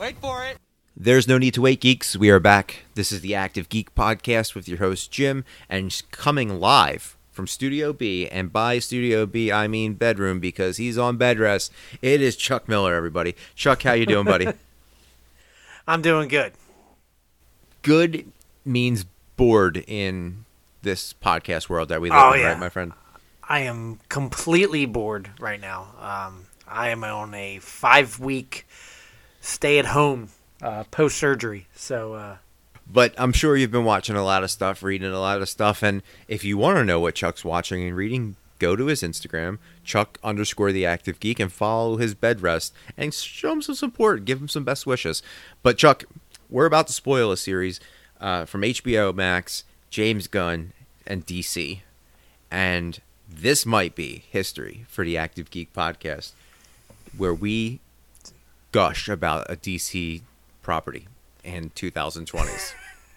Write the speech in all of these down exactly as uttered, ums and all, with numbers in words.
Wait for it. There's no need to wait, geeks. We are back. This is the Active Geek Podcast with your host, Jim, and coming live from Studio B, and by Studio B, I mean bedroom, because he's on bed rest. It is Chuck Miller, everybody. Chuck, how you doing, buddy? I'm doing good. Good means bored in this podcast world that we live oh, in, yeah. right, my friend? I am completely bored right now. Um, I am on a five-week stay-at-home uh, post-surgery, so... Uh, But I'm sure you've been watching a lot of stuff, reading a lot of stuff, and if you want to know what Chuck's watching and reading, go to his Instagram, Chuck underscore the Active Geek, and follow his bed rest, and show him some support, give him some best wishes. But Chuck, we're about to spoil a series uh, from H B O Max, James Gunn, and D C, and this might be history for the Active Geek Podcast, where we gush about a D C property in twenty twenties.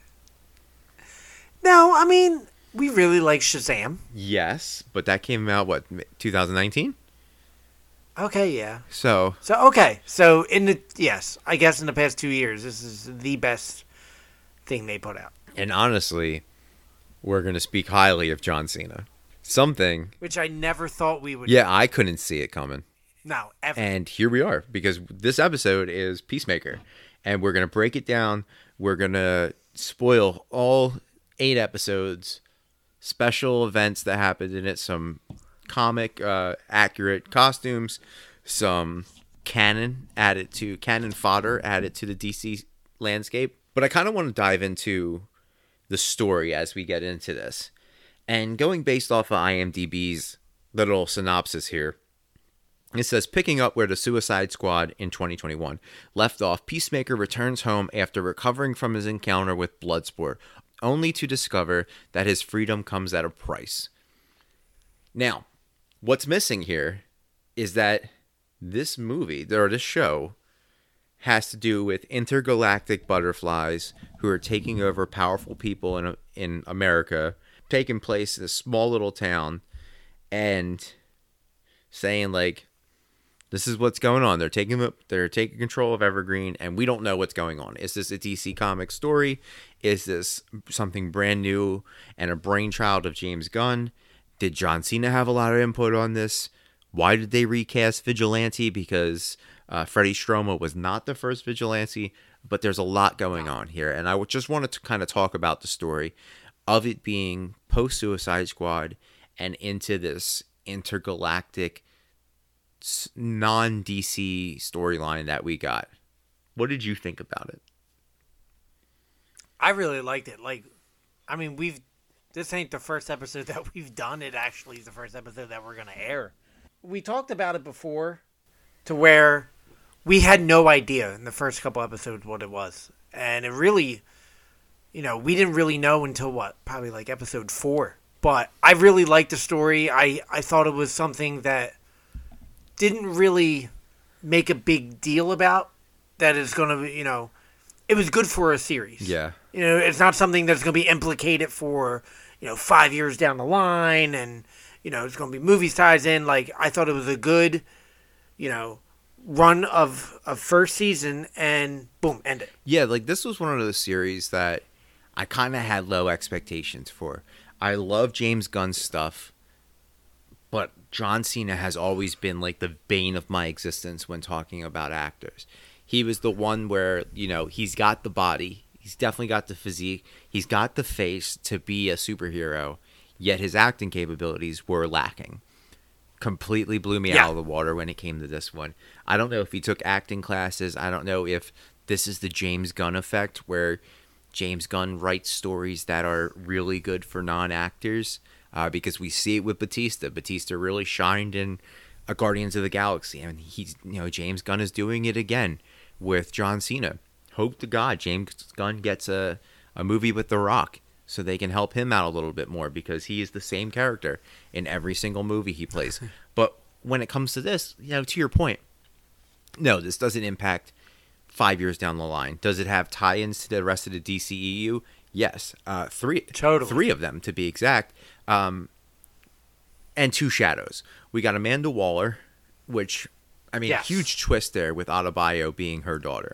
no, I mean, we really like Shazam. Yes, but that came out, what, twenty nineteen? Okay, yeah. So, So, okay. So, in the... Yes, I guess in the past two years, this is the best thing they put out. and honestly, we're going to speak highly of John Cena. Something. Which I never thought we would... Yeah, I couldn't see it coming. No, ever. And here we are, because this episode is Peacemaker. And we're going to break it down. We're going to spoil all eight episodes, special events that happened in it, some comic uh, accurate costumes, some canon added to, canon fodder added to the D C landscape. But I kind of want to dive into the story as we get into this. And going based off of IMDb's little synopsis here, it says, picking up where the Suicide Squad in twenty twenty-one left off, Peacemaker returns home after recovering from his encounter with Bloodsport, only to discover that his freedom comes at a price. Now, what's missing here is that this movie, or this show, has to do with intergalactic butterflies who are taking over powerful people in in America, taking place in a small little town, and saying, like, this is what's going on. They're taking they're taking control of Evergreen, and we don't know what's going on. Is this a D C Comics story? Is this something brand new and a brainchild of James Gunn? Did John Cena have a lot of input on this? Why did they recast Vigilante? Because uh, Freddie Stroma was not the first Vigilante, but there's a lot going on here. And I just wanted to kind of talk about the story of it being post-Suicide Squad and into this intergalactic non-D C storyline that we got. What did you think about it? I really liked it. Like, I mean, we've... This ain't the first episode that we've done. It actually is the first episode that we're going to air. We talked about it before to where we had no idea in the first couple episodes what it was. And it really, you know, we didn't really know until what? Probably like episode four. But I really liked the story. I, I thought it was something that didn't really make a big deal about. That it's going to, you know, it was good for a series. Yeah. You know, it's not something that's going to be implicated for, you know, five years down the line, and, you know, it's going to be movies ties in. Like, I thought it was a good, you know, run of, of first season, and boom, end it. Yeah, like, this was one of those series that I kind of had low expectations for. I love James Gunn's stuff, but John Cena has always been, like, the bane of my existence when talking about actors. He was the one where, you know, he's got the body. He's definitely got the physique. He's got the face to be a superhero, yet his acting capabilities were lacking. Completely blew me yeah. out of the water when it came to this one. I don't know if he took acting classes. I don't know if this is the James Gunn effect, where James Gunn writes stories that are really good for non-actors, uh, because we see it with Batista. Batista really shined in a Guardians of the Galaxy, and he's, you know, James Gunn is doing it again with John Cena. Hope to God James Gunn gets a, a movie with The Rock so they can help him out a little bit more, because he is the same character in every single movie he plays. But when it comes to this, you know, to your point, no, this doesn't impact five years down the line. Does it have tie-ins to the rest of the D C E U? Yes. Uh, three, totally. three of them, to be exact. Um, and two shadows. We got Amanda Waller, which, I mean, yes. huge twist there with Adebayo being her daughter.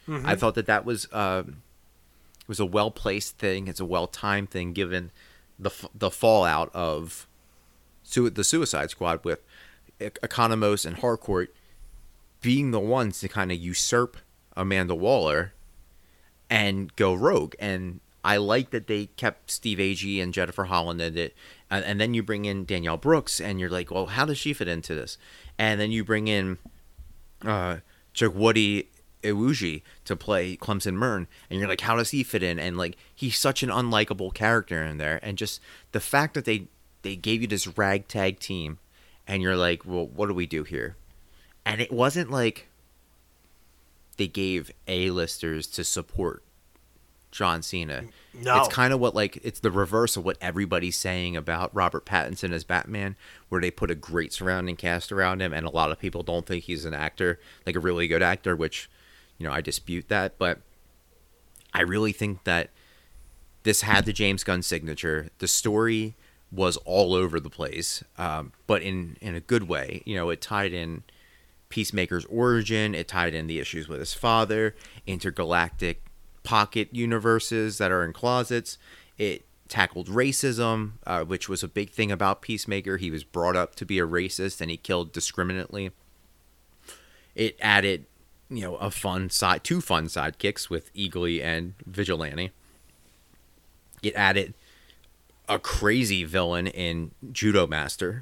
Mm-hmm. I thought that that was um, was a well placed thing. It's a well timed thing given the the fallout of su- the Suicide Squad with Economos and Harcourt being the ones to kind of usurp Amanda Waller and go rogue. And I like that they kept Steve Agee and Jennifer Holland in it. And, and then you bring in Danielle Brooks, and you're like, well, how does she fit into this? And then you bring in uh, Chukwudi Iwuji to play Clemson Mern, and you're like, how does he fit in? And like, he's such an unlikable character in there. And just the fact that they they gave you this ragtag team, and you're like, well, what do we do here? And it wasn't like they gave A-listers to support John Cena. No. It's kind of what, like, it's the reverse of what everybody's saying about Robert Pattinson as Batman, where they put a great surrounding cast around him, and a lot of people don't think he's an actor, like a really good actor, which, you know, I dispute that. But I really think that this had the James Gunn signature. The story was all over the place, um, but in, in a good way. You know, it tied in Peacemaker's origin, it tied in the issues with his father, intergalactic pocket universes that are in closets. It tackled racism, uh, which was a big thing about Peacemaker. He was brought up to be a racist, and he killed discriminately. It added, you know, a fun side, two fun sidekicks with Eagly and Vigilante. It added a crazy villain in Judo Master.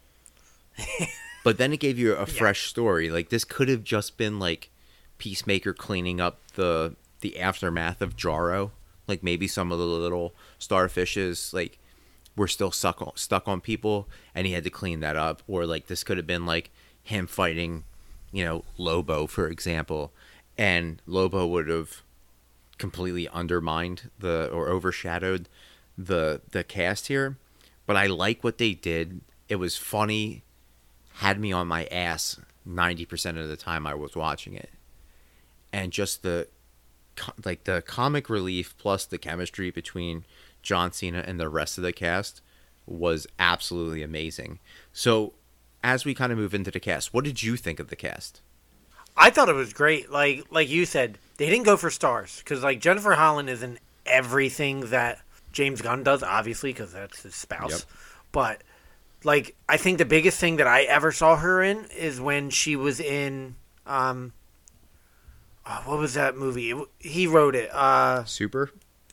But then it gave you a fresh yeah. story. Like, this could have just been like Peacemaker cleaning up the the aftermath of Jarro. Like, maybe some of the little starfishes like were still stuck on, stuck on people, and he had to clean that up. Or like, this could have been like him fighting, you know, Lobo, for example, and Lobo would have completely undermined the or overshadowed the the cast here. But I like what they did. It was funny, had me on my ass ninety percent of the time I was watching it. And just the like the comic relief plus the chemistry between John Cena and the rest of the cast was absolutely amazing. So as we kind of move into the cast, what did you think of the cast? I thought it was great. Like like you said, they didn't go for stars, because like Jennifer Holland is in everything that James Gunn does, obviously, because that's his spouse. Yep. But like, I think the biggest thing that I ever saw her in is when she was in um oh, what was that movie? It, he wrote it. Uh, Super?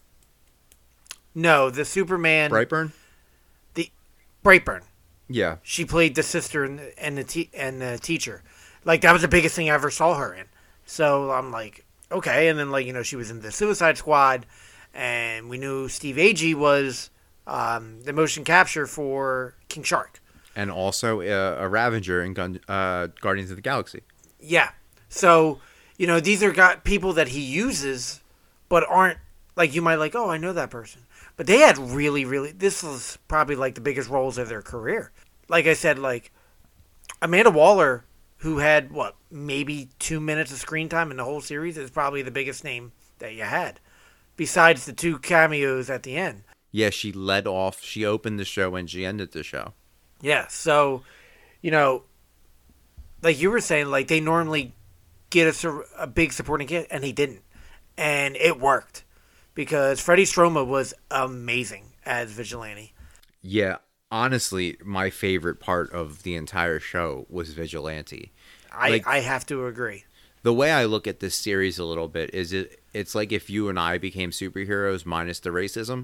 No, the Superman. Brightburn? The Brightburn. Yeah. She played the sister and, and the te- and the teacher. Like, that was the biggest thing I ever saw her in. So I'm like, okay. And then, like, you know, she was in the Suicide Squad, and we knew Steve Agee was um, the motion capture for King Shark. And also uh, a Ravager in Gun- uh, Guardians of the Galaxy. Yeah. So, you know, these are got people that he uses, but aren't, like, you might like, oh, I know that person. But they had really, really, this was probably, like, the biggest roles of their career. Like I said, like, Amanda Waller, who had, what, maybe two minutes of screen time in the whole series, is probably the biggest name that you had, besides the two cameos at the end. Yeah, she led off, she opened the show, and she ended the show. Yeah, so, you know, like you were saying, like, they normally get a, a big supporting cast, and he didn't. And it worked, because Freddie Stroma was amazing as Vigilante. Yeah, honestly, my favorite part of the entire show was Vigilante. I, like, I have to agree. The way I look at this series a little bit is it it's like if you and I became superheroes minus the racism.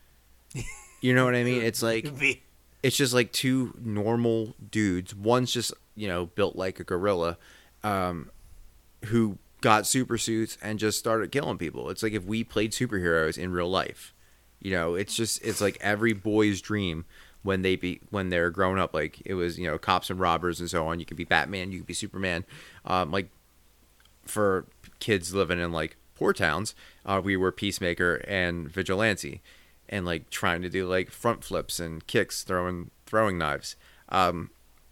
You know what I mean? It's like, it's just like two normal dudes. One's just, you know, built like a gorilla, um, who got super suits and just started killing people. It's like if we played superheroes in real life. You know, it's just, it's like every boy's dream when they be when they're grown up. Like, it was, you know, cops and robbers and so on. You could be Batman, you could be Superman. Um, like, for kids living in like poor towns, uh, we were Peacemaker and Vigilante, and like trying to do like front flips and kicks, throwing throwing knives. Um,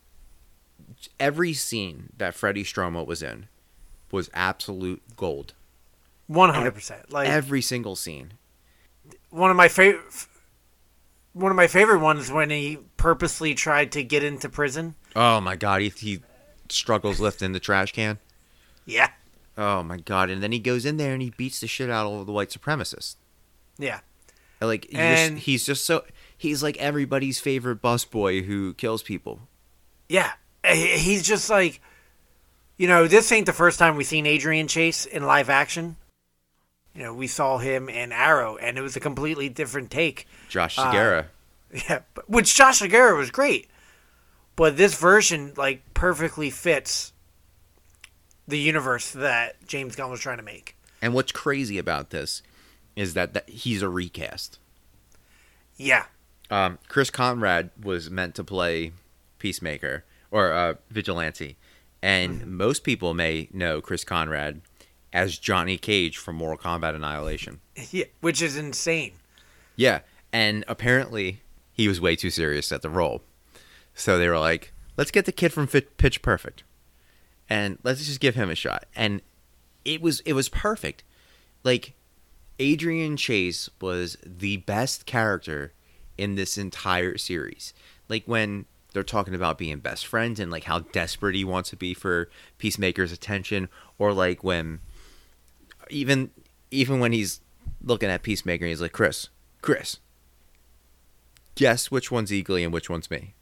every scene that Freddie Stroma was in was absolute gold. One hundred percent. Like every single scene. One of my favorite, one of my favorite ones when he purposely tried to get into prison. Oh my God, he, he struggles lifting the trash can. Yeah. Oh my god! And then he goes in there and he beats the shit out of all the white supremacists. Yeah. Like he And- just, he's just so he's like everybody's favorite busboy who kills people. Yeah. He- He's just like, you know, this ain't the first time we've seen Adrian Chase in live action. You know, we saw him in Arrow, and it was a completely different take. Josh Uh, Segura. Yeah, but- which Josh Segura was great. But this version, like, perfectly fits the universe that James Gunn was trying to make. And what's crazy about this is that, that he's a recast. Yeah. Um, Chris Conrad was meant to play Peacemaker or uh, Vigilante, and Mm-hmm. most people may know Chris Conrad as Johnny Cage from Mortal Kombat Annihilation. Yeah, which is insane. Yeah, and apparently he was way too serious at the role, so they were like, "Let's get the kid from Fit- Pitch Perfect, and let's just give him a shot." And it was it was perfect. Like, Adrian Chase was the best character in this entire series. Like, when they're talking about being best friends and like how desperate he wants to be for Peacemaker's attention, or like when even even when he's looking at Peacemaker and he's like, Chris, Chris, guess which one's Eagly and which one's me.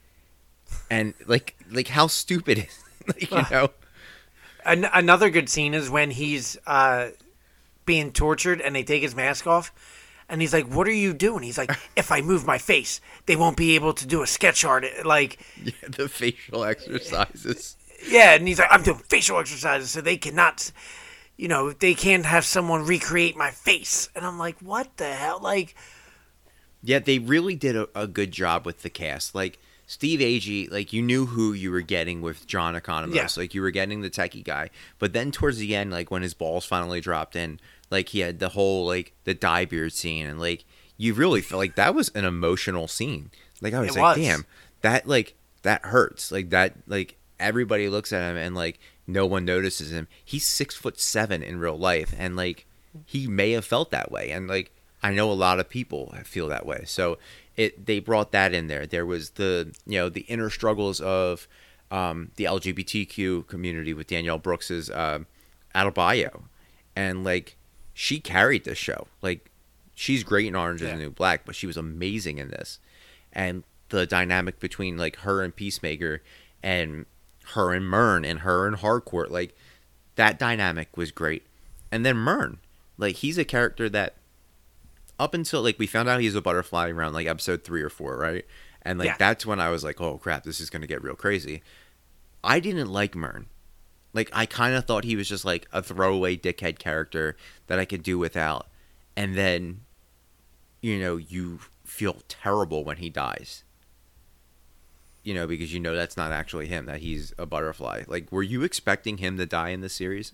And like like how stupid is like, you know? An- another good scene is when he's uh, being tortured and they take his mask off. And he's like, "What are you doing?" He's like, "If I move my face, they won't be able to do a sketch art." Like, Yeah, the facial exercises. yeah, and he's like, "I'm doing facial exercises so they cannot, you know, they can't have someone recreate my face." And I'm like, "What the hell?" Like, Yeah, they really did a, a good job with the cast. Like, Steve Agee, like, you knew who you were getting with John Economos. Yeah. Like, you were getting the techie guy. But then towards the end, like, when his balls finally dropped in, like, he had the whole, like, the dye beard scene. And, like, you really felt like that was an emotional scene. Like, I was It like, was. damn, that, like, that hurts. Like, that, like, everybody looks at him and, like, no one notices him. He's six foot seven in real life. And, like, he may have felt that way. And, like, I know a lot of people feel that way. So it they brought that in there. There was the, you know, the inner struggles of um, the L G B T Q community with Danielle Brooks's uh, Adebayo, and like she carried this show. Like, she's great in Orange Is Yeah. the New Black, but she was amazing in this. And the dynamic between like her and Peacemaker, and her and Myrn, and her and Harcourt, like that dynamic was great. And then Myrn, like he's a character that up until like we found out he's a butterfly around like episode three or four, right? And like Yeah. that's when I was like, oh crap, this is gonna get real crazy. I didn't like Myrn. Like, I kind of thought he was just like a throwaway dickhead character that I could do without. And then, you know, you feel terrible when he dies. You know, because you know that's not actually him, that he's a butterfly. Like, were you expecting him to die in this series?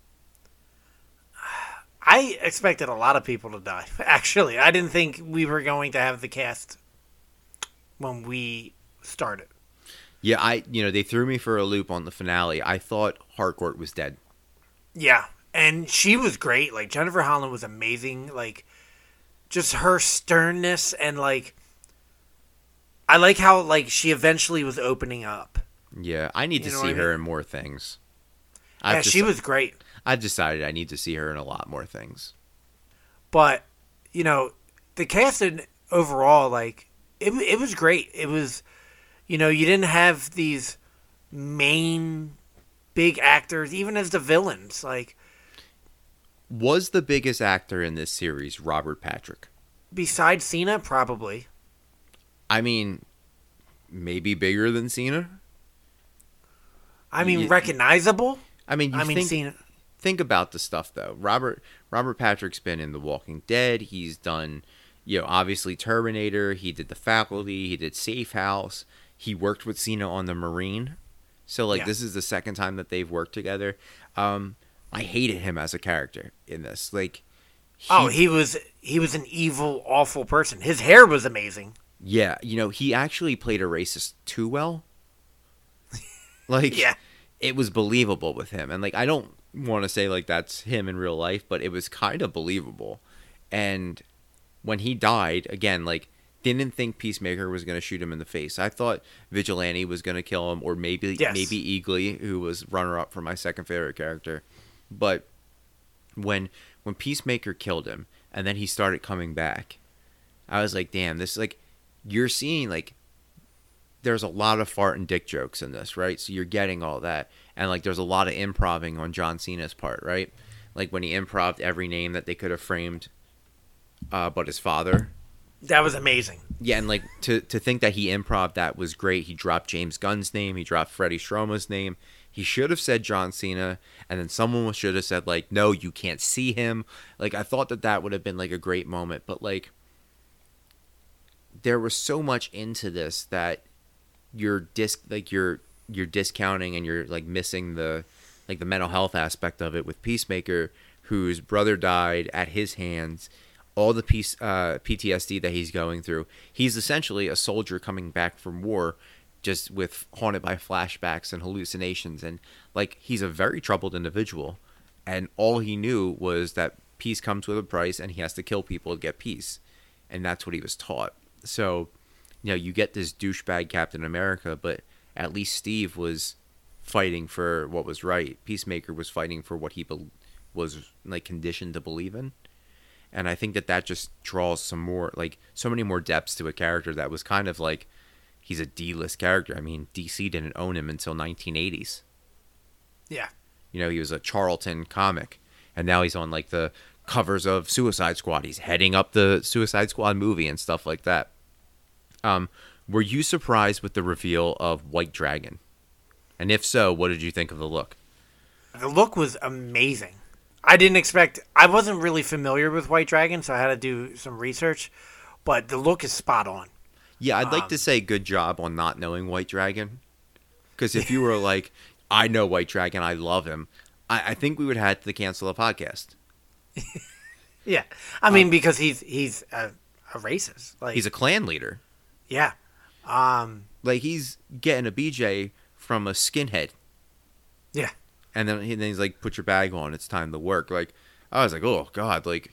I expected a lot of people to die. Actually, I didn't think we were going to have the cast when we started. Yeah, I, you know, they threw me for a loop on the finale. I thought Harcourt was dead. Yeah, and she was great. Like, Jennifer Holland was amazing. Like, just her sternness and like, I like how like she eventually was opening up. Yeah, I need You to know see what I her mean? in more things. Yeah, I've she deci- was great. I've decided I need to see her in a lot more things. But you know, the casting overall, like it, it was great. It was, you know, you didn't have these main big actors, even as the villains. Like, Was the biggest actor in this series Robert Patrick? besides Cena, probably. I mean, maybe bigger than Cena? I mean, Ye- recognizable. I mean, you I mean, think, Cena. think about the stuff, though. Robert Robert Patrick's been in The Walking Dead. He's done, you know, obviously Terminator. He did The Faculty. He did Safe House. He worked with Cena on The Marine. So, like, Yeah. this is the second time that they've worked together. Um, I hated him as a character in this. Like, he, Oh, he was he was an evil, awful person. His hair was amazing. yeah, you know, he actually played a racist too well. Like, Yeah. it was believable with him. And, like, I don't want to say, like, that's him in real life, but it was kind of believable. And when he died, again, like, didn't think Peacemaker was going to shoot him in the face. I thought Vigilante was going to kill him, or maybe Yes. maybe Eagly, who was runner-up for my second favorite character. But when when Peacemaker killed him and then he started coming back, I was like, damn, this is like, you're seeing like, there's a lot of fart and dick jokes in this, right? So you're getting all that. And like, there's a lot of improving on John Cena's part, right? Like when he improved every name that they could have framed, uh, but his father. That was amazing. Yeah, and like to, to think that he improv that was great. He dropped James Gunn's name. He dropped Freddie Stroma's name. He should have said John Cena, and then someone should have said like, no, you can't see him. Like I thought that that would have been like a great moment, but like there was so much into this that you're disc like you're you're discounting and you're like missing the like the mental health aspect of it with Peacemaker, whose brother died at his hands. All the piece, uh, P T S D that he's going through. He's essentially a soldier coming back from war, just with haunted by flashbacks and hallucinations. And like, he's a very troubled individual. And all he knew was that peace comes with a price and he has to kill people to get peace. And that's what he was taught. So, you know, you get this douchebag Captain America, but at least Steve was fighting for what was right. Peacemaker was fighting for what he be- was like conditioned to believe in. And I think that that just draws some more, like, so many more depths to a character that was kind of like, he's a D-list character. I mean, D C didn't own him until nineteen eighties. Yeah. You know, he was a Charlton comic. And now he's on, like, the covers of Suicide Squad. He's heading up the Suicide Squad movie and stuff like that. Um, were you surprised with the reveal of White Dragon? And if so, what did you think of the look? The look was amazing. I didn't expect... I wasn't really familiar with White Dragon, so I had to do some research. But the look is spot on. Yeah, I'd like um, to say good job on not knowing White Dragon. Because if you were like, I know White Dragon, I love him, I, I think we would have had to cancel the podcast. Yeah. I mean, um, because he's he's a, a racist. Like, he's a clan leader. Yeah. Um, like, he's getting a B J from a skinhead. Yeah. And then, and then he's like, put your bag on, it's time to work. Like, I was like, oh, God. Like,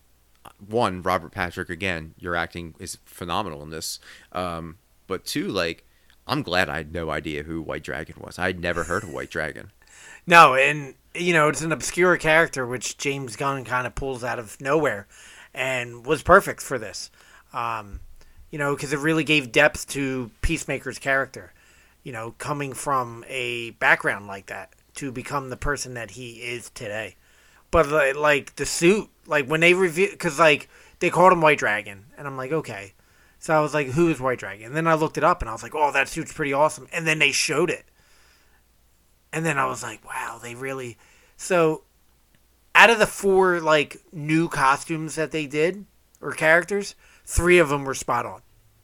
one, Robert Patrick, again, your acting is phenomenal in this. Um, but two, like, I'm glad I had no idea who White Dragon was. I'd never heard of White Dragon. No, and, you know, it's an obscure character, which James Gunn kind of pulls out of nowhere and was perfect for this. Um, you know, because it really gave depth to Peacemaker's character, you know, coming from a background like that to become the person that he is today. But, like, like the suit, like, when they review, because, like, they called him White Dragon, and I'm like, okay. So I was like, who is White Dragon? And then I looked it up, and I was like, oh, that suit's pretty awesome. And then they showed it. And then I was like, wow, they really... So, out of the four, like, new costumes that they did, or characters, three of them were spot on.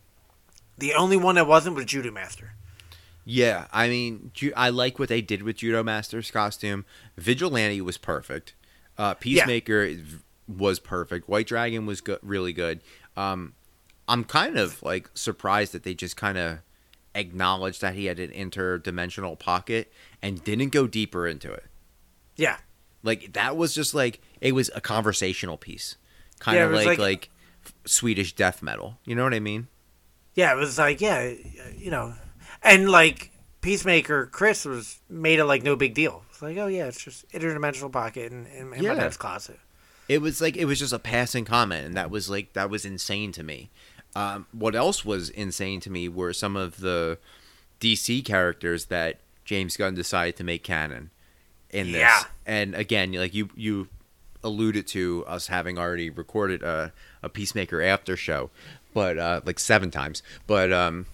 The only one that wasn't was Judo Master. Yeah, I mean, I like what they did with Judo Master's costume. Vigilante was perfect. Uh, Peacemaker yeah. was perfect. White Dragon was go- really good. Um, I'm kind of, like, surprised that they just kind of acknowledged that he had an interdimensional pocket and didn't go deeper into it. Yeah. Like, that was just, like, it was a conversational piece. Kind yeah, of like, like, like Swedish death metal. You know what I mean? Yeah, it was like, yeah, you know... And, like, Peacemaker, Chris, was made it, like, no big deal. It's like, oh, yeah, it's just interdimensional pocket in, in, in yeah. my dad's closet. It was, like, it was just a passing comment, and that was, like, that was insane to me. Um, what else was insane to me were some of the D C characters that James Gunn decided to make canon in this. Yeah. And, again, like, you, you alluded to us having already recorded a, a Peacemaker after show, but, uh, like, seven times. But, um...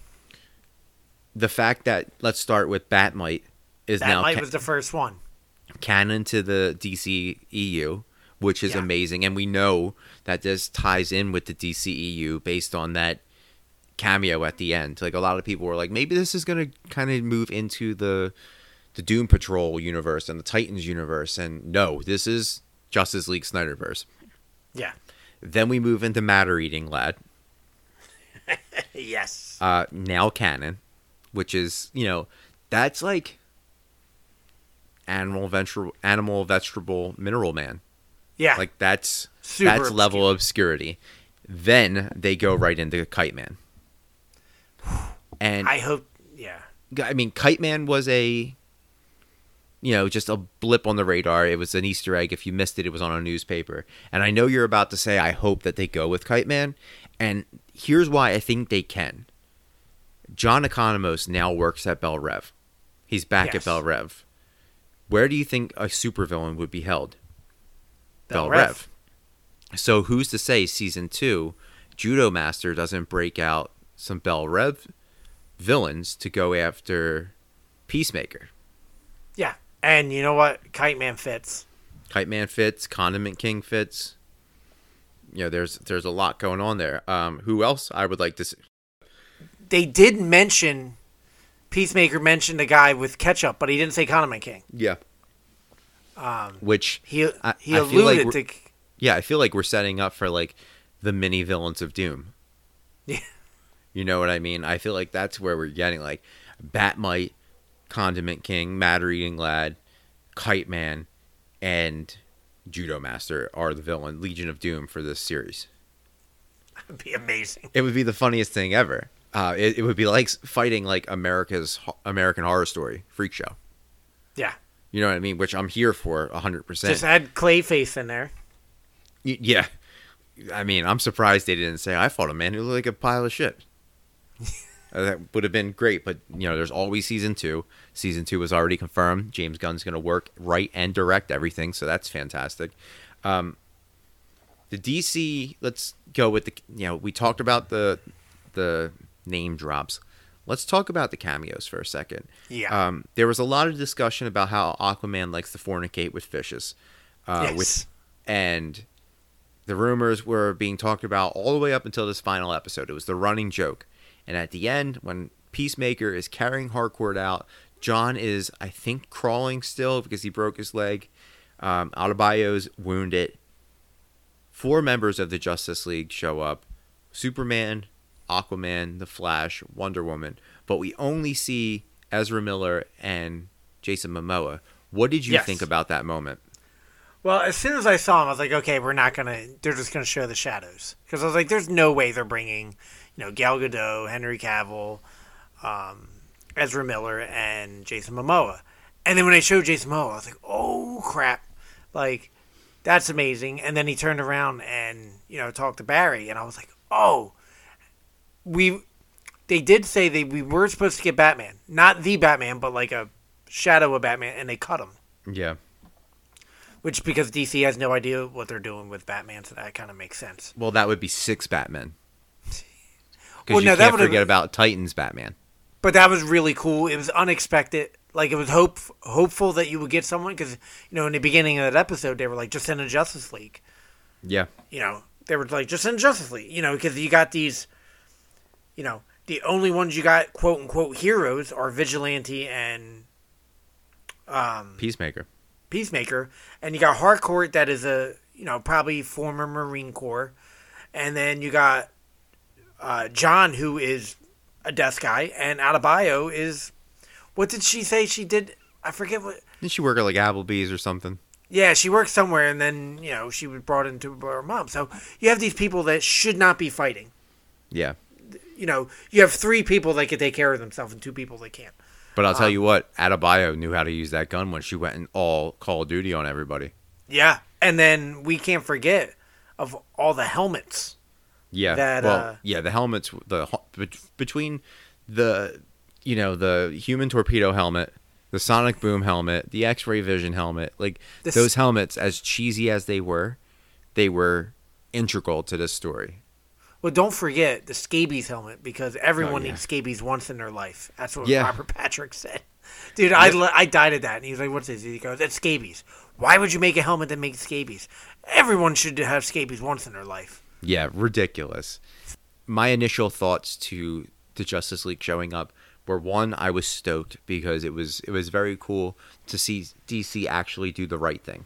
the fact that, let's start with Batmite, is Batmite now Batmite ca- was the first one. Canon to the D C E U, which is yeah. amazing. And we know that this ties in with the D C E U based on that cameo at the end. Like, a lot of people were like, maybe this is going to kind of move into the the Doom Patrol universe and the Titans universe. And no, this is Justice League Snyderverse. Yeah. Then we move into Matter Eating Lad. Yes. Uh, now canon. Which is, you know, that's like animal, vegetable, animal, vegetable, mineral man. Yeah. Like, that's Super that's obscure. level of obscurity. Then they go right into Kite Man. And I hope, yeah. I mean, Kite Man was a you know, just a blip on the radar. It was an Easter egg. If you missed it, it was on a newspaper. And I know you're about to say, I hope that they go with Kite Man. And here's why I think they can. John Economos now works at Bel Rev. He's back Yes. at Bel Rev. Where do you think a supervillain would be held? Bel Bel Rev. Rev. So who's to say season two, Judo Master doesn't break out some Bel Rev villains to go after Peacemaker? Yeah. And you know what? Kite Man fits. Kite Man fits. Condiment King fits. You know, there's there's a lot going on there. Um, who else I would like to see? They did mention, Peacemaker mentioned a guy with ketchup, but he didn't say Condiment King. Yeah. Um, Which he I- he I feel like alluded we're- to. yeah, I feel like we're setting up for like the mini villains of Doom. Yeah. You know what I mean? I feel like that's where we're getting like Batmite, Condiment King, Matter Eating Lad, Kite Man, and Judo Master are the villain Legion of Doom for this series. That'd be amazing. It would be the funniest thing ever. Uh, it, it would be like fighting like America's Ho- American Horror Story freak show. Yeah. You know what I mean? Which I'm here for one hundred percent. Just add Clayface in there. Y- yeah. I mean, I'm surprised they didn't say, I fought a man who looked like a pile of shit. Uh, that would have been great, but, you know, there's always season two. Season two was already confirmed. James Gunn's going to work, write, and direct everything, so that's fantastic. Um, the D C, let's go with the, you know, we talked about the the name drops. Let's talk about the cameos for a second. Yeah. Um, there was a lot of discussion about how Aquaman likes to fornicate with fishes. Uh, Yes. with, and the rumors were being talked about all the way up until this final episode. It was the running joke. And at the end, when Peacemaker is carrying Harcourt out, John is, I think, crawling still because he broke his leg. Um, Adebayo's wounded. Four members of the Justice League show up. Superman, Aquaman, The Flash, Wonder Woman. But we only see Ezra Miller and Jason Momoa. What did you Yes. think about that moment? Well, as soon as I saw him, I was like, okay, we're not gonna. They're just gonna show the shadows because I was like, there's no way they're bringing, you know, Gal Gadot, Henry Cavill, um, Ezra Miller, and Jason Momoa. And then when they showed Jason Momoa, I was like, oh crap, like that's amazing. And then he turned around and you know talked to Barry, and I was like, oh, we. They did say they we were supposed to get Batman, not the Batman, but like a shadow of Batman, and they cut him. Yeah. Which, because D C has no idea what they're doing with Batman, so that kind of makes sense. Well, that would be six Batmen. Because Well, you no, that can't would've- forget about Titans Batman. But that was really cool. It was unexpected. Like, it was hope hopeful that you would get someone, because, you know, in the beginning of that episode, they were like, just send a Justice League. Yeah. You know, they were like, just send Justice League. You know, because you got these, you know, the only ones you got, quote-unquote, heroes are Vigilante and um, Peacemaker. Peacemaker, and you got Harcourt, that is a you know probably former Marine Corps, and then you got uh, John, who is a desk guy, and Adebayo is, what did she say she did? I forget what. Didn't she work at like Applebee's or something? Yeah, she worked somewhere, and then you know she was brought into her mom. So you have these people that should not be fighting. Yeah. You know, you have three people that can take care of themselves, and two people that can't. But I'll tell Um, you what, Adebayo knew how to use that gun when she went in all Call of Duty on everybody. Yeah, and then we can't forget of all the helmets. Yeah. That, well, uh, yeah, the helmets, the bet- between the, you know, the human torpedo helmet, the sonic boom helmet, the X-ray vision helmet, like This- those helmets, as cheesy as they were, they were integral to this story. Well, don't forget the scabies helmet, because everyone Oh, yeah. needs scabies once in their life. That's what Yeah. Robert Patrick said. Dude, I, li- I died at that. And he was like, what's this? He goes, that's scabies. Why would you make a helmet that makes scabies? Everyone should have scabies once in their life. Yeah, ridiculous. My initial thoughts to the Justice League showing up were, one, I was stoked because it was it was very cool to see D C actually do the right thing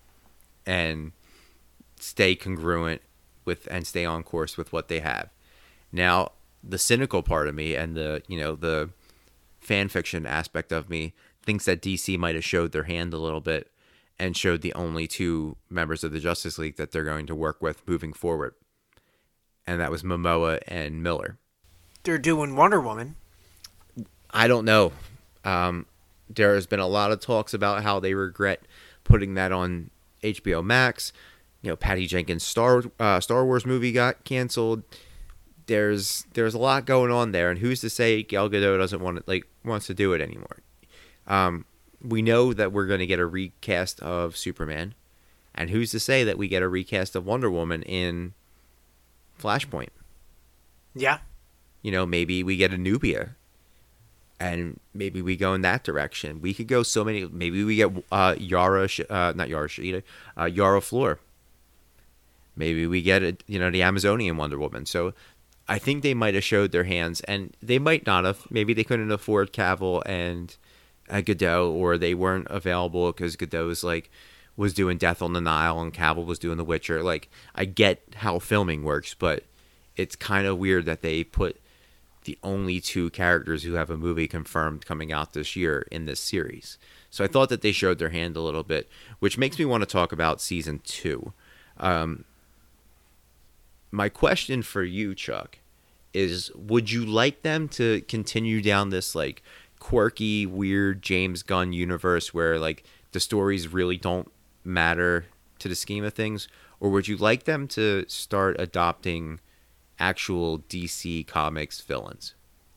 and stay congruent with and stay on course with what they have. Now, the cynical part of me and the, you know, the fan fiction aspect of me thinks that D C might have showed their hand a little bit and showed the only two members of the Justice League that they're going to work with moving forward. And that was Momoa and Miller. They're doing Wonder Woman. I don't know. Um, there has been a lot of talks about how they regret putting that on H B O Max. You know, Patty Jenkins' Star uh, Star Wars movie got canceled. There's there's a lot going on there, and who's to say Gal Gadot doesn't want it, like wants to do it anymore? Um, we know that we're going to get a recast of Superman, and who's to say that we get a recast of Wonder Woman in Flashpoint? Yeah. You know, maybe we get a Nubia, and maybe we go in that direction. We could go so many. Maybe we get uh, Yara, uh, not Yara Shahida, uh, Yara Flor. Maybe we get a, you know, the Amazonian Wonder Woman. So I think they might have showed their hands, and they might not have. Maybe they couldn't afford Cavill and uh, Godot, or they weren't available because Godot's like was doing Death on the Nile and Cavill was doing The Witcher. Like, I get how filming works, but it's kind of weird that they put the only two characters who have a movie confirmed coming out this year in this series. So I thought that they showed their hand a little bit, which makes me want to talk about season two. Um, my question for you, Chuck, is would you like them to continue down this like quirky, weird James Gunn universe where like the stories really don't matter to the scheme of things? Or would you like them to start adopting actual D C Comics villains?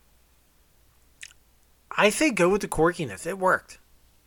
I say go with the quirkiness. It worked.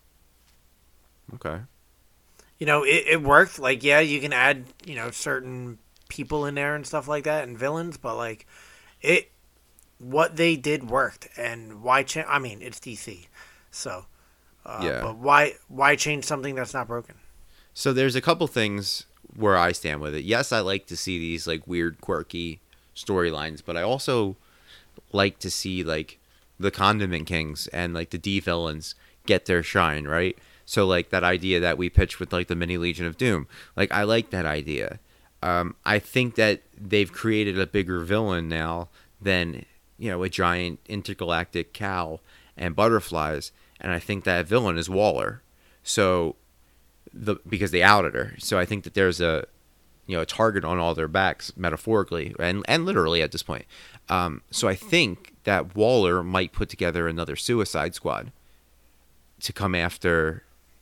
Okay. You know, it, it worked. Like, yeah, you can add, you know, certain people in there and stuff like that and villains, but like it, what they did worked. And why change? I mean, it's D C, so uh, yeah. But why why change something that's not broken? So there's a couple things where I stand with it. Yes, I like to see these like weird, quirky storylines, but I also like to see like the Condiment Kings and like the D villains get their shine, right? So like that idea that we pitched with like the mini Legion of Doom, like I like that idea. Um, I think that they've created a bigger villain now than, you know, a giant intergalactic cow and butterflies, and I think that villain is Waller. So the because they outed her, so I think that there's a you know, a target on all their backs, metaphorically and, and literally at this point. Um, so I think that Waller might put together another Suicide Squad to come after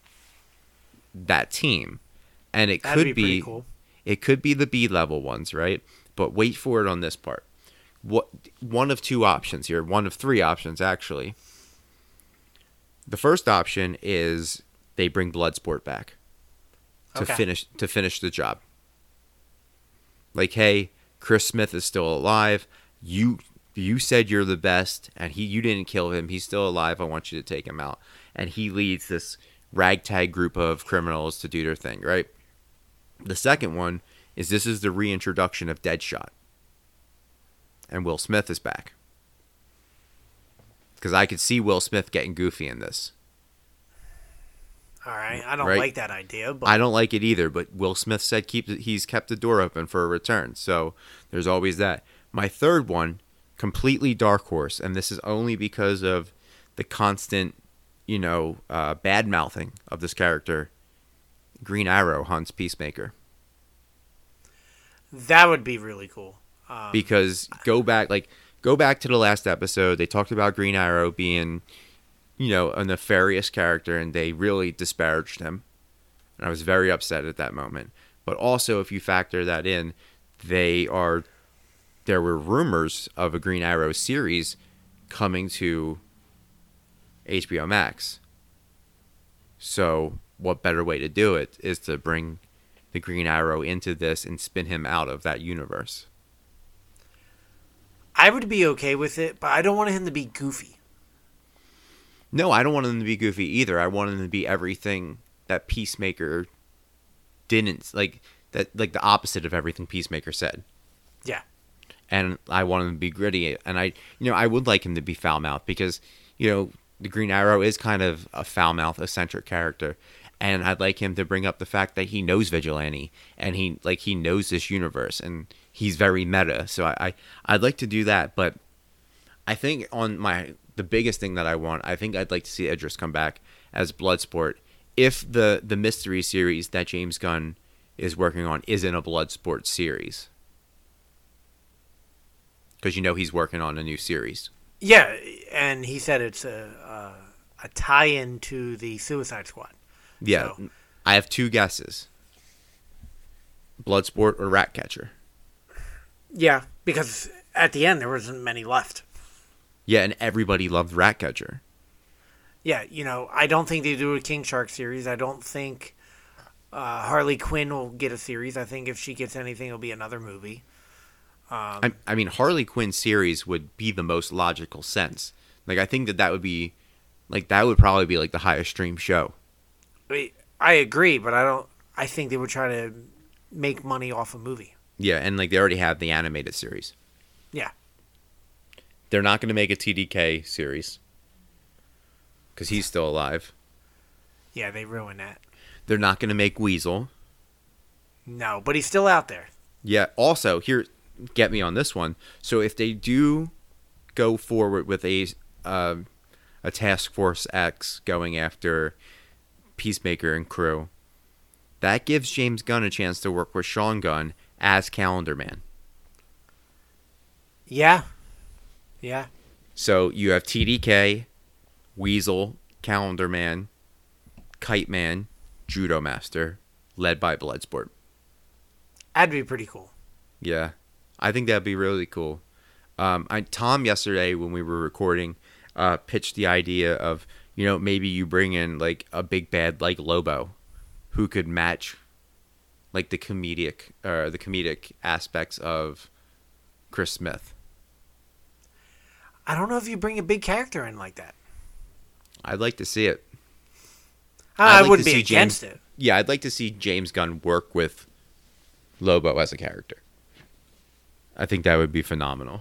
that team. And it That'd could be, be, pretty cool. It could be the B level ones, right? But wait for it on this part. What one of two options here, one of three options actually. The first option is they bring Bloodsport back to Okay. finish to finish the job. Like, hey, Chris Smith is still alive. You you said you're the best, and he you didn't kill him. He's still alive. I want you to take him out. And he leads this ragtag group of criminals to do their thing, right? The second one is this is the reintroduction of Deadshot. And Will Smith is back. Because I could see Will Smith getting goofy in this. All right, I don't Right. like that idea, but I don't like it either, but Will Smith said keep he's kept the door open for a return. So there's always that. My third one, completely dark horse, and this is only because of the constant, you know, uh, bad mouthing of this character. Green Arrow hunts Peacemaker. that would be really cool. Um, Because go back like go back to the last episode, they talked about Green Arrow being, you know, a nefarious character, and they really disparaged him. And I was very upset at that moment. But also, if you factor that in, they are there were rumors of a Green Arrow series coming to H B O Max. So, what better way to do it is to bring the Green Arrow into this and spin him out of that universe. I would be okay with it, but I don't want him to be goofy. No, I don't want him to be goofy either. I want him to be everything that Peacemaker didn't like. That like the opposite of everything Peacemaker said. Yeah. And I want him to be gritty. And I, you know, I would like him to be foul mouthed because, you know, the Green Arrow is kind of a foul mouth eccentric character. And I'd like him to bring up the fact that he knows Vigilante and he like he knows this universe and he's very meta. So I, I I'd like to do that. But I think on my the biggest thing that I want, I think I'd like to see Idris come back as Bloodsport if the the mystery series that James Gunn is working on isn't a Bloodsport series. Because you know he's working on a new series. Yeah, and he said it's a, uh, a tie-in to the Suicide Squad. Yeah, So, I have two guesses: Bloodsport or Ratcatcher. yeah, because at the end there wasn't many left. Yeah, and everybody loved Ratcatcher. Yeah, you know, I don't think they do a King Shark series. I don't think uh, Harley Quinn will get a series. I think if she gets anything, it'll be another movie. Um, I, I mean, Harley Quinn series would be the most logical sense. Like, I think that that would be, like, that would probably be like the highest stream show. I I agree, but I don't. I think they would try to make money off a movie. Yeah, and like they already have the animated series. Yeah, They're not going to make a T D K series because he's still alive. yeah, they ruined that. They're not going to make Weasel. No, but he's still out there. Yeah. Also, here, get me on this one. So if they do go forward with a uh, a Task Force X going after Peacemaker and crew, that gives James Gunn a chance to work with Sean Gunn as Calendar Man. Yeah, yeah, So you have T D K, Weasel, Calendar Man, Kite Man, Judo Master, led by Bloodsport. that'd be pretty cool. Yeah, I think that'd be really cool. Um, I Tom yesterday when we were recording, uh, pitched the idea of, you know, maybe you bring in like a big bad like Lobo, who could match, like the comedic or uh, the comedic aspects of Chris Smith. I don't know if you bring a big character in like that. I'd like to see it. I, I'd like wouldn't to be see against James, it. Yeah, I'd like to see James Gunn work with Lobo as a character. I think that would be phenomenal.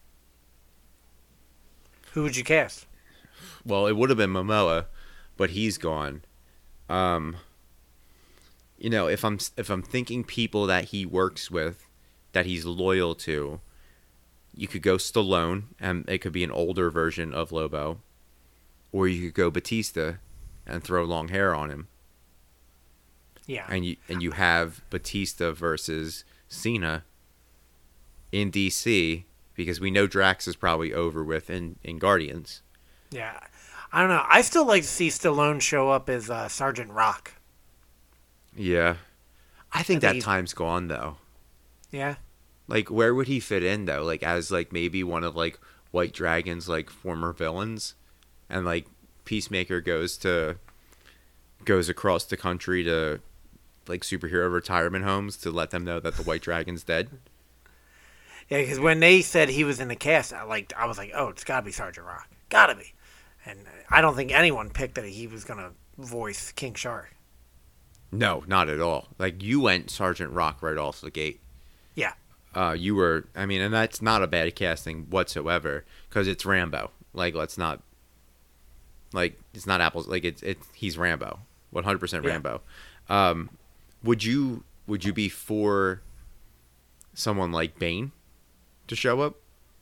Who would you cast? Well, it would have been Momoa, but he's gone. Um, you know, if I'm if I'm thinking people that he works with, that he's loyal to, you could go Stallone, and it could be an older version of Lobo, or you could go Batista, and throw long hair on him. Yeah, And you and you have Batista versus Cena in D C, because we know Drax is probably over with in, in Guardians. yeah. I don't know. I still like to see Stallone show up as uh, Sergeant Rock. Yeah. I think I think that he's- time's gone though. Yeah, Like, where would he fit in though? Like, as like maybe one of like White Dragon's like former villains, and like Peacemaker goes to goes across the country to like superhero retirement homes to let them know that the White Dragon's dead. yeah. Because when they said he was in the cast, I like I was like, oh, it's got to be Sergeant Rock. Got to be. And I don't think anyone picked that he was gonna voice King Shark. No, not at all. Like, you went Sergeant Rock right off the gate. Yeah, Uh, you were, I mean, and that's not a bad casting whatsoever, because it's Rambo. Like, let's not, like, it's not apples. Like, it's it's he's Rambo, one hundred percent Yeah. Rambo. Um, would you would you be for someone like Bane to show up?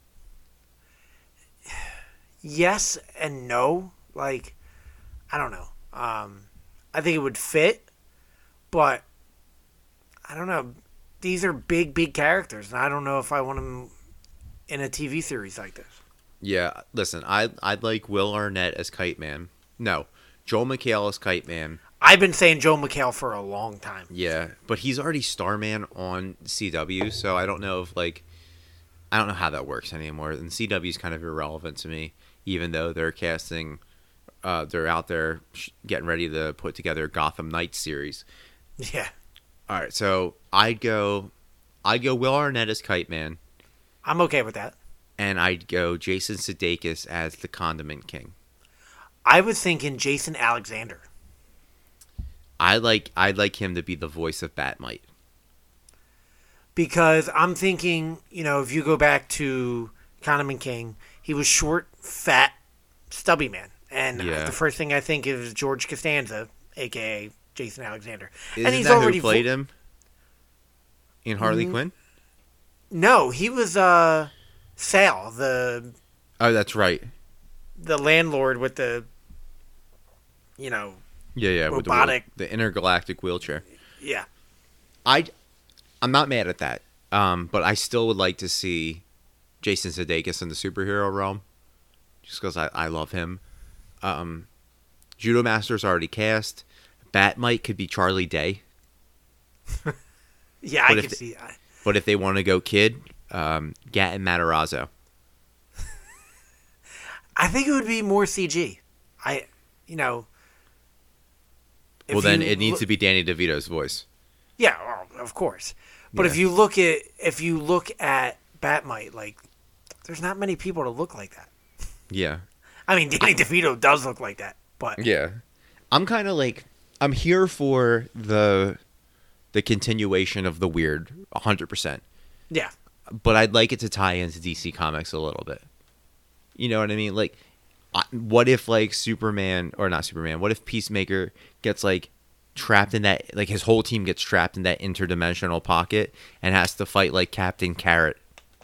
yes and no. Like, I don't know. Um, I think it would fit, but I don't know. These are big, big characters, and I don't know if I want them in a T V series like this. Yeah, listen, I I'd like Will Arnett as Kite Man. No, Joel McHale as Kite Man. I've been saying Joe McHale for a long time. Yeah, but he's already Starman on C W, so I don't know if like I don't know how that works anymore. And C W is kind of irrelevant to me, even though they're casting, uh, they're out there sh- getting ready to put together a Gotham Knights series. Yeah, All right, so I'd go, I'd go Will Arnett as Kite Man, I'm okay with that. and I'd go Jason Sudeikis as the Condiment King. I was thinking Jason Alexander. I like I'd like him to be the voice of Batmite. Because I'm thinking, you know, if you go back to Condiment King, he was short, fat, stubby man. And Yeah. the first thing I think is George Costanza, a k a. Jason Alexander. Isn't and he's that already who played vo- him in Harley Mm, Quinn? No, he was uh, Sal, the Oh, that's right. the landlord with the, you know, Yeah, yeah. with the wheel- Robotic. the intergalactic wheelchair. yeah. I, I'm not mad at that. Um, but I still would like to see Jason Sudeikis in the superhero realm, just because I, I love him. Um, Judo Master's already cast. Batmite could be Charlie Day. Yeah, But I if can the- see that. But if they want to go kid, um, Gaten Matarazzo. I think it would be more C G. I, you know. if Well, then you it needs look- to be Danny DeVito's voice. Yeah, well, of course. But Yeah. if you look at if you look at Batmite, like, there's not many people to look like that. Yeah. I mean, Danny DeVito does look like that, but Yeah. I'm kind of like, I'm here for the the continuation of the weird, one hundred percent. yeah, But I'd like it to tie into D C Comics a little bit. You know what I mean? Like, I- what if, like, Superman, or not Superman, what if Peacemaker gets, like, trapped in that, like, his whole team gets trapped in that interdimensional pocket and has to fight, like, Captain Carrot?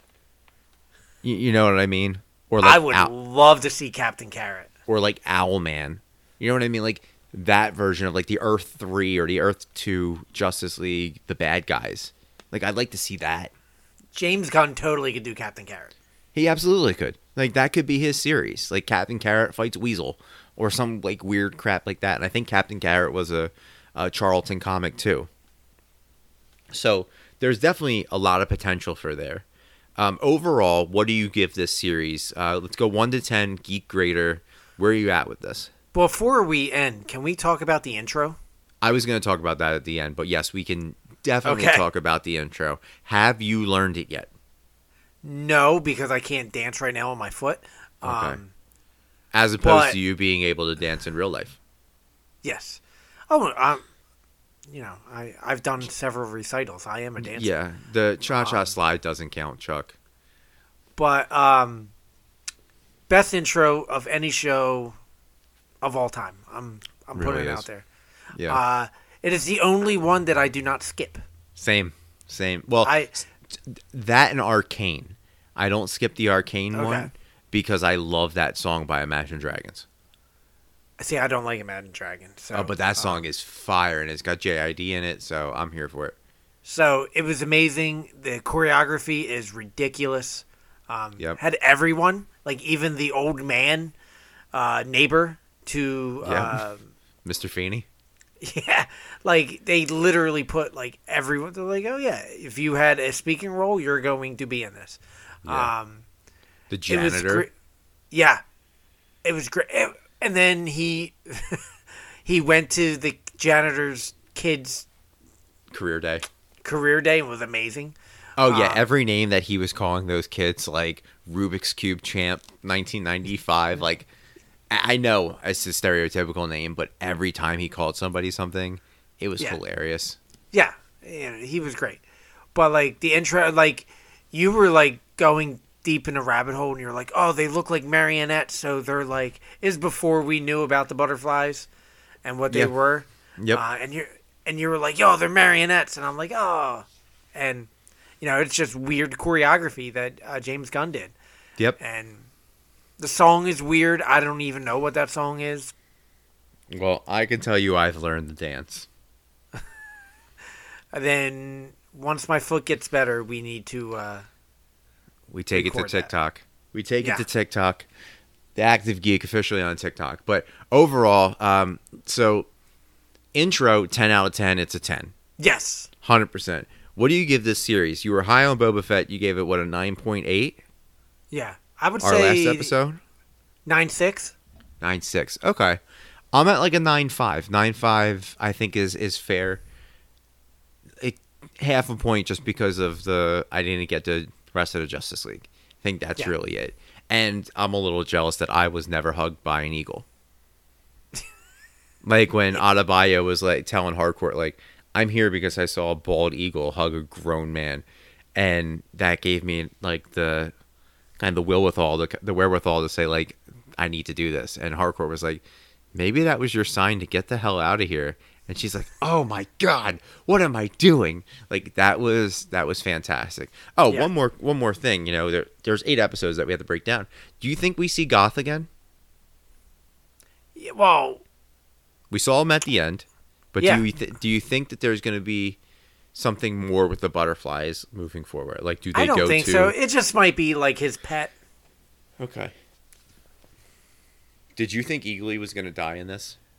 You, you know what I mean? Or, like, I would Ow- love to see Captain Carrot. or, like, Owlman. You know what I mean? Like, that version of, like, the Earth three or the Earth two Justice League, the bad guys. Like, I'd like to see that. James Gunn totally could do Captain Carrot. He absolutely could. Like, that could be his series. Like, Captain Carrot fights Weasel. Or some, like, weird crap like that. And I think Captain Carrot was a, a Charlton comic, too. So, there's definitely a lot of potential for there. Um, overall, what do you give this series? Uh, let's go one to ten, Geek Grader. Where are you at with this? Before we end, can we talk about the intro? I was going to talk about that at the end. But, yes, we can definitely Okay. talk about the intro. Have you learned it yet? No, because I can't dance right now on my foot. Okay. Um, As opposed But- to you being able to dance in real life. yes. Oh, um, you know, I I've done several recitals. I am a dancer. Yeah, the cha-cha Um, slide doesn't count, Chuck. But um, best intro of any show of all time. I'm I'm Really putting it is. out there. Yeah, Uh, it is the only one that I do not skip. same, same. Well, I that and Arcane. I don't skip the Arcane Okay. one because I love that song by Imagine Dragons. see. I don't like Imagine Dragons. So, oh, but that uh, song is fire and it's got J I D in it, so I'm here for it. So it was amazing. The choreography is ridiculous. Um, Yep. Had everyone, like even the old man, uh, neighbor to, Yeah. um, Mister Feeney. yeah, like they literally put like everyone. They're like, oh yeah, if you had a speaking role, you're going to be in this. Yeah. Um, The it was janitor. great. Yeah, it was great. And then he he went to the janitor's kids' Career day. career day and was amazing. Oh yeah, Um, every name that he was calling those kids, like Rubik's Cube Champ, nineteen ninety-five. Like, I I know it's a stereotypical name, but every time he called somebody something, it was Yeah. hilarious. Yeah, yeah, he was great. But like the intro, like you were like going deep in a rabbit hole, and you're like, oh, they look like marionettes, so they're like is before we knew about the butterflies and what they Yeah. were. Yep. Uh, and you and you were like, yo, they're marionettes, and I'm like, oh, and you know, it's just weird choreography that uh, James Gunn did, Yep. and the song is weird. I don't even know what that song is. Well, I can tell you I've learned the dance. And then once my foot gets better, we need to. Uh, We take it to Record that. TikTok. We take Yeah. it to TikTok. The Active Geek officially on TikTok. But overall, um, so intro, ten out of ten. It's a ten. yes. one hundred percent. What do you give this series? You were high on Boba Fett. You gave it, what, a nine point eight? Yeah. I would Our say last episode? nine six. nine point six. Okay. I'm at like a nine point five. nine point five, I think, is, is fair. It, half a point just because of the I didn't get the rest of the Justice League. I think that's Yeah. really it. And I'm a little jealous that I was never hugged by an eagle. Like when Adebayo was like telling Hardcourt, like, I'm here because I saw a bald eagle hug a grown man. And that gave me like the kind of the wherewithal, the, the wherewithal to say, like, I need to do this. And Hardcourt was like, maybe that was your sign to get the hell out of here. And she's like, oh my God, what am I doing? Like, that was that was fantastic. Oh, Yeah. one more one more thing. You know, there, there's eight episodes that we have to break down. Do you think we see Goth again? Yeah, well, We saw him at the end, but Yeah. do you th- do you think that there's going to be something more with the butterflies moving forward? Like, do they I don't go think to? so. It just might be like his pet. Okay. Did you think Eagly was going to die in this?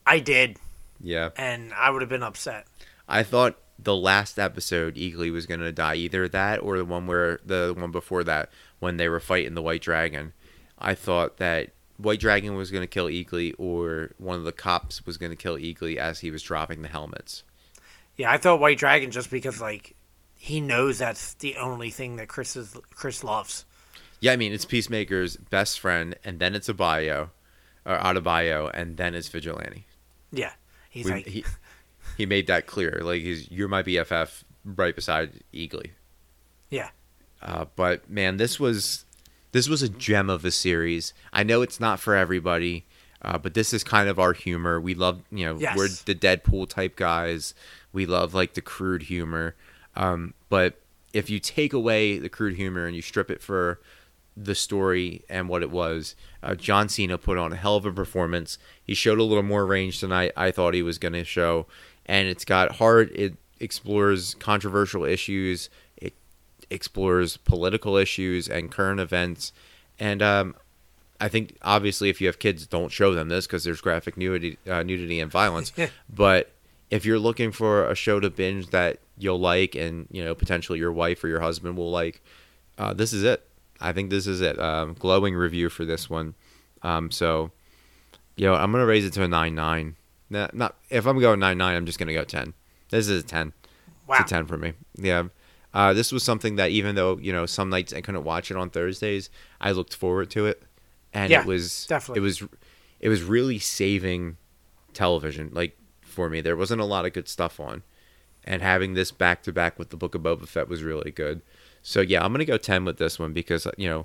I did, Yeah. and I would have been upset. I thought the last episode Eagly was gonna die, either that or the one where the one before that when they were fighting the White Dragon. I thought that White Dragon was gonna kill Eagly, or one of the cops was gonna kill Eagly as he was dropping the helmets. Yeah, I thought White Dragon just because like he knows that's the only thing that Chris is Chris loves. Yeah, I mean it's Peacemaker's best friend, and then it's Abayo, or Adebayo, and then it's Vigilante. Yeah, he's We, like he, he made that clear. Like he's you're my B F F, right beside Eagly. yeah. Uh, but man, this was this was a gem of a series. I know it's not for everybody, uh, but this is kind of our humor. We love, you know, Yes. we're the Deadpool type guys. We love like the crude humor. Um, but if you take away the crude humor and you strip it for the story and what it was, uh, John Cena put on a hell of a performance. He showed a little more range than I, I thought he was going to show, and it's got heart. It explores controversial issues. It explores political issues and current events. And um, I think obviously if you have kids, don't show them this because there's graphic nudity, uh, nudity and violence. But if you're looking for a show to binge that you'll like, and you know potentially your wife or your husband will like, uh, this is it. I think this is it. Um, glowing review for this one. Um, so, you know, I'm gonna raise it to a nine nine. Not, not if I'm going nine nine, I'm just gonna go ten. This is a ten. Wow. It's a ten for me. Yeah. Uh, this was something that even though you know some nights I couldn't watch it on Thursdays, I looked forward to it, and Yeah, it was definitely. it was it was really saving television. Like for me, there wasn't a lot of good stuff on, and having this back to back with the Book of Boba Fett was really good. So yeah, I'm gonna go ten with this one because you know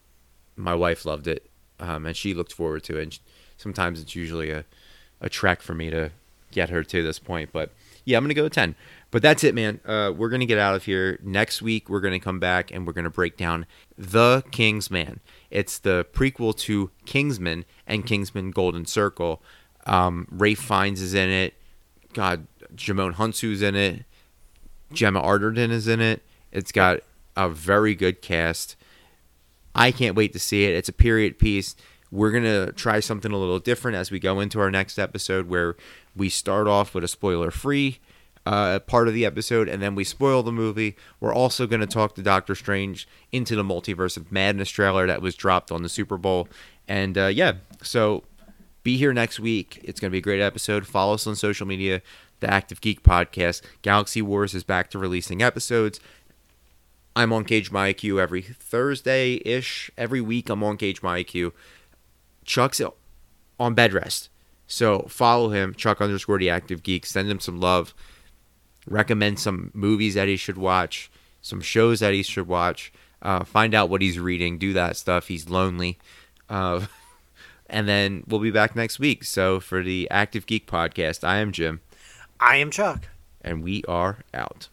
my wife loved it, um, and she looked forward to it. And sometimes it's usually a a trek for me to get her to this point, but yeah, I'm gonna go ten. But that's it, man. Uh, we're gonna get out of here. Next week, we're gonna come back and we're gonna break down The King's Man. It's the prequel to Kingsman and Kingsman Golden Circle. Um, Ralph Fiennes is in it. God, Jamon Hunsu's in it. Gemma Arterton is in it. It's got a very good cast. I can't wait to see it. It's a period piece. We're going to try something a little different as we go into our next episode, where we start off with a spoiler-free uh, part of the episode, and then we spoil the movie. We're also going to talk to Doctor Strange into the Multiverse of Madness trailer that was dropped on the Super Bowl. And uh, yeah, so be here next week. It's going to be a great episode. Follow us on social media, the Active Geek Podcast. Galaxy Wars is back to releasing episodes. I'm on Cage My I Q every Thursday-ish. Every week I'm on Cage My I Q. Chuck's on bed rest. So follow him, Chuck underscore the Active Geek. Send him some love. Recommend some movies that he should watch. Some shows that he should watch. Uh, find out what he's reading. Do that stuff. He's lonely. Uh, and then we'll be back next week. So for the Active Geek Podcast, I am Jim. I am Chuck. And we are out.